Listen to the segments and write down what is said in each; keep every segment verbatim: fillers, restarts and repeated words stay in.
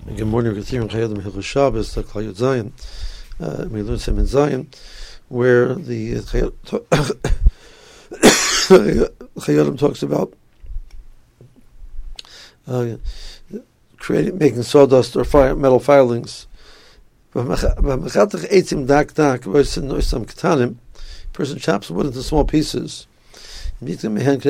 Good morning, we're here in Chayadim Hilchos Shabbos, the Klal Yud Zayin. Uh, we learned some in Zayin, where the Chayadim talks about uh, creating, making sawdust or fire, metal filings. Person chops wood into small pieces. We spoke about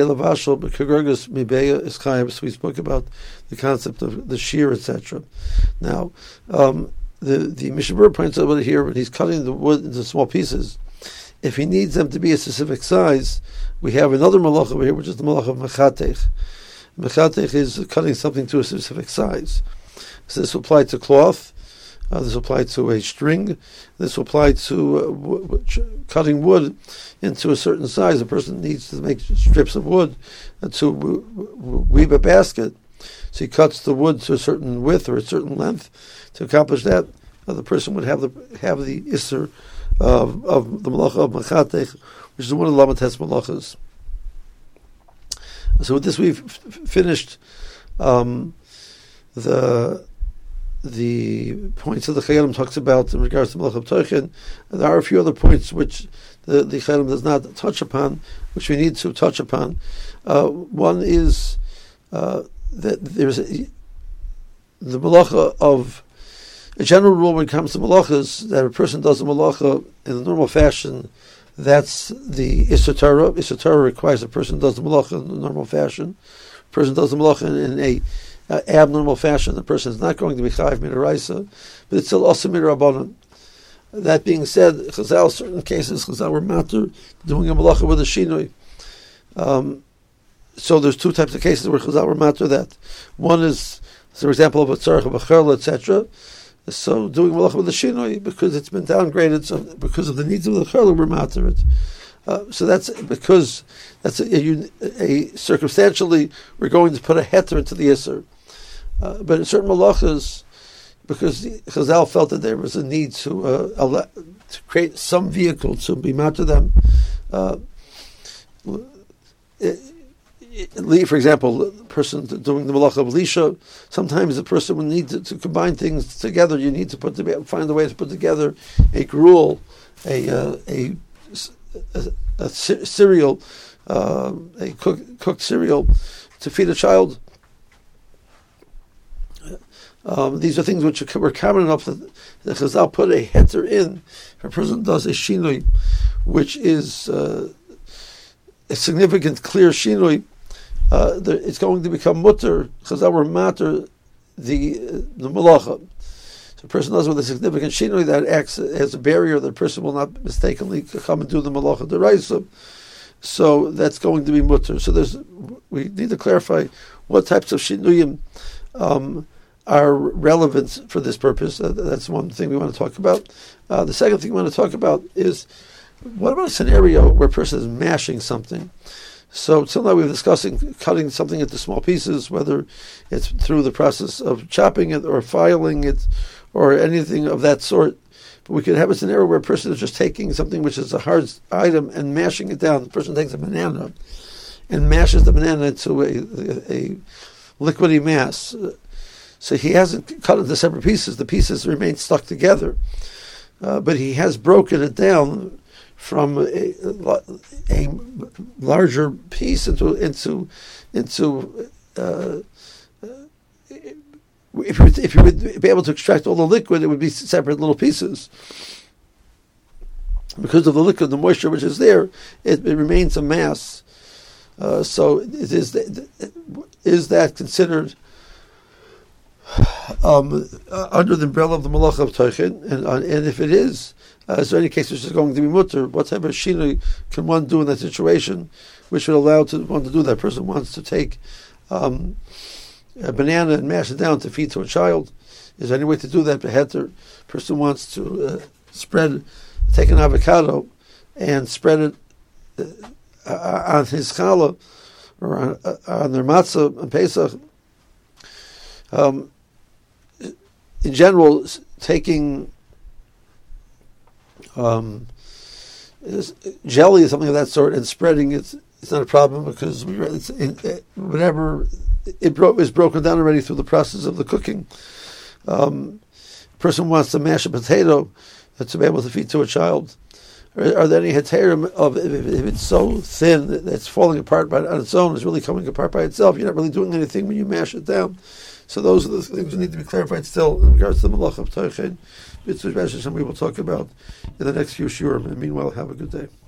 the concept of the shear, et cetera. Now, um, the the Mishnah Berurah points out over here when he's cutting the wood into small pieces. If he needs them to be a specific size, we have another malach over here, which is the malach of mechatech. Mechatech is cutting something to a specific size. So this will apply to cloth. Uh, this will apply to a string. This will apply to uh, w- w- cutting wood into a certain size. A person needs to make strips of wood to w- w- weave a basket. So he cuts the wood to a certain width or a certain length. To accomplish that, uh, the person would have the have the isser of, of the malacha of machatech, which is one of the lamates malachas. So with this, we've f- finished um, the. the points that the Chayadim talks about in regards to Malach Toichin. There are a few other points which the, the Chayadim does not touch upon, which we need to touch upon. Uh, one is uh, that there's a, the Malacha of a general rule when it comes to Malachas, that a person does a Malacha in the normal fashion. That's the Issur Torah. Issur Torah requires a person does the Malacha in the normal fashion. A person does the Malacha in, in a Uh, abnormal fashion. The person is not going to be chayiv midaraisa, but it's still also midrabanan. That being said, Chazal, certain cases, Chazal were matter doing a malacha with a shinoi. Um, so there's two types of cases where Chazal were matter that. One is, for example, of a tzarech of a cherla, et cetera. So doing malacha with a shinoi because it's been downgraded, so because of the needs of the cherla, we're matter it. Uh, so that's because that's a, a, a circumstantially we're going to put a heter into the Isser. Uh, but in certain malachas, because Chazal felt that there was a need to uh, allow, to create some vehicle to be mad to them. Uh, it, it, for example, the person doing the malach of Elisha, sometimes the person will need to, to combine things together. You need to put the, find a way to put together a gruel, a uh, a, a, a cereal, uh, a cook, cooked cereal to feed a child. Um, these are things which were common enough that the Chazal put a heter in. If a person does a shinoi, which is uh, a significant, clear shinoi, uh, there, it's going to become mutter. Chazal were matter the uh, the malacha. So a person does with a significant shinoi that acts as a barrier that a person will not mistakenly come and do the malacha deraisa. So that's going to be mutter. So there's we need to clarify what types of shinuyim Um, are relevant for this purpose. Uh, that's one thing we want to talk about. Uh, the second thing we want to talk about is, what about a scenario where a person is mashing something? So till now we've been discussing cutting something into small pieces, whether it's through the process of chopping it or filing it or anything of that sort. But we could have a scenario where a person is just taking something which is a hard item and mashing it down. The person takes a banana and mashes the banana into a, a, a liquidy mass. So he hasn't cut into separate pieces. The pieces remain stuck together. Uh, but he has broken it down from a, a larger piece into, into, into uh, if, you would, if you would be able to extract all the liquid, it would be separate little pieces. Because of the liquid, the moisture which is there, it, it remains a mass. Uh, so it is, is that considered Um, uh, under the umbrella of the Malach of Toichin, and uh, and if it is, uh, is there any case which is going to be mutter? What type of shinoi can one do in that situation, which would allow to, one to do that? Person wants to take um, a banana and mash it down to feed to a child. Is there any way to do that? The person wants to uh, spread, take an avocado and spread it uh, on his challah or on, uh, on their matzah on Pesach. Um, in general, taking um, jelly or something of that sort and spreading it, it's not a problem because we, it's, it, whenever it bro- is broken down already through the process of the cooking. Um, a person wants to mash a potato to be able to feed to a child. Are, are there any heterim of if, if it's so thin that it's falling apart by, on its own, it's really coming apart by itself? You're not really doing anything when you mash it down. So those are the things that need to be clarified still in regards to the Malach of Toichen, which we will talk about in the next few shiurim. And meanwhile, have a good day.